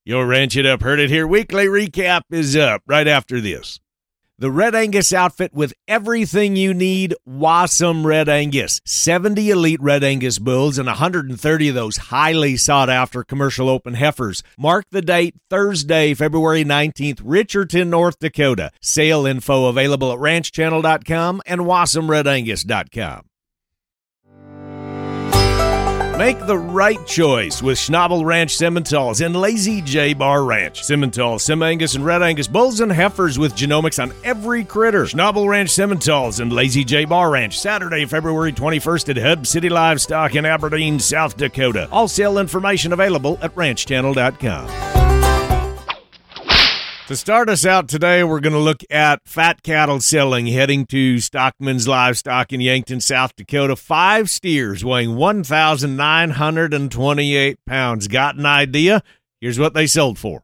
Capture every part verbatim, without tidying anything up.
Your Ranch It Up, Heard It Here weekly recap is up right after this. The Red Angus outfit with everything you need, Wasm Red Angus. seventy elite Red Angus bulls and one hundred thirty of those highly sought-after commercial open heifers. Mark the date, Thursday, February nineteenth, Richardton, North Dakota. Sale info available at ranch channel dot com and wasm red angus dot com. Make the right choice with Schnabel Ranch Simmentals and Lazy J Bar Ranch. Simmental, Sim Angus, and Red Angus bulls and heifers with genomics on every critter. Schnabel Ranch Simmentals and Lazy J Bar Ranch, Saturday, February twenty-first at Hub City Livestock in Aberdeen, South Dakota. All sale information available at ranch channel dot com. To start us out today, we're going to look at fat cattle selling, heading to Stockman's Livestock in Yankton, South Dakota. Five steers weighing one thousand nine hundred twenty-eight pounds. Got an idea? Here's what they sold for.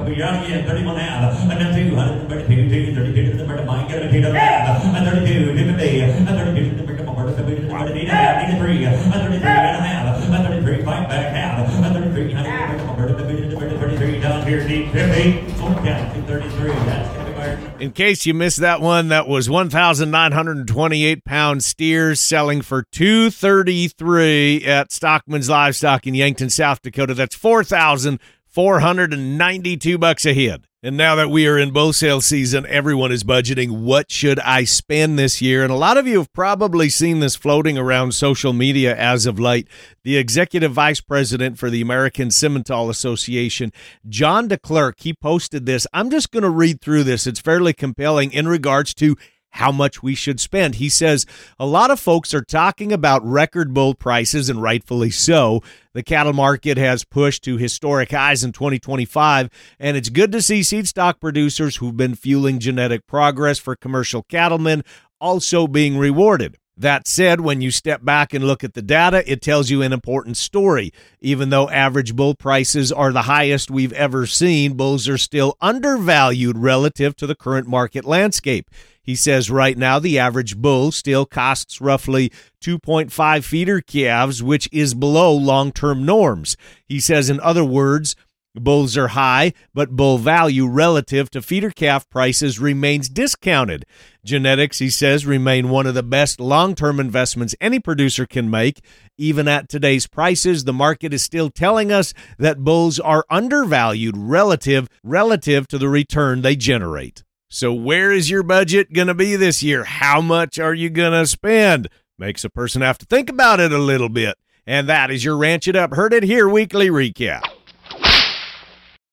In case you missed that one, that was one thousand nine hundred twenty-eight pound steers selling for two thirty-three at Stockman's Livestock in Yankton, South Dakota. That's four thousand four hundred ninety-two bucks a head. And now that we are in bull sale season, everyone is budgeting, what should I spend this year? And a lot of you have probably seen this floating around social media as of late. The executive vice president for the American Simmental Association, John DeClercq, he posted this. I'm just going to read through this. It's fairly compelling in regards to how much we should spend. He says, a lot of folks are talking about record bull prices, and rightfully so. The cattle market has pushed to historic highs in twenty twenty-five, and it's good to see seed stock producers who've been fueling genetic progress for commercial cattlemen also being rewarded. That said, when you step back and look at the data, it tells you an important story. Even though average bull prices are the highest we've ever seen, bulls are still undervalued relative to the current market landscape. He says right now the average bull still costs roughly two point five feeder calves, which is below long-term norms. He says, in other words, bulls are high, but bull value relative to feeder calf prices remains discounted. Genetics, he says, remain one of the best long-term investments any producer can make. Even at today's prices, the market is still telling us that bulls are undervalued relative relative to the return they generate. So where is your budget going to be this year? How much are you going to spend? Makes a person have to think about it a little bit. And that is your Ranch It Up, Heard It Here weekly recap.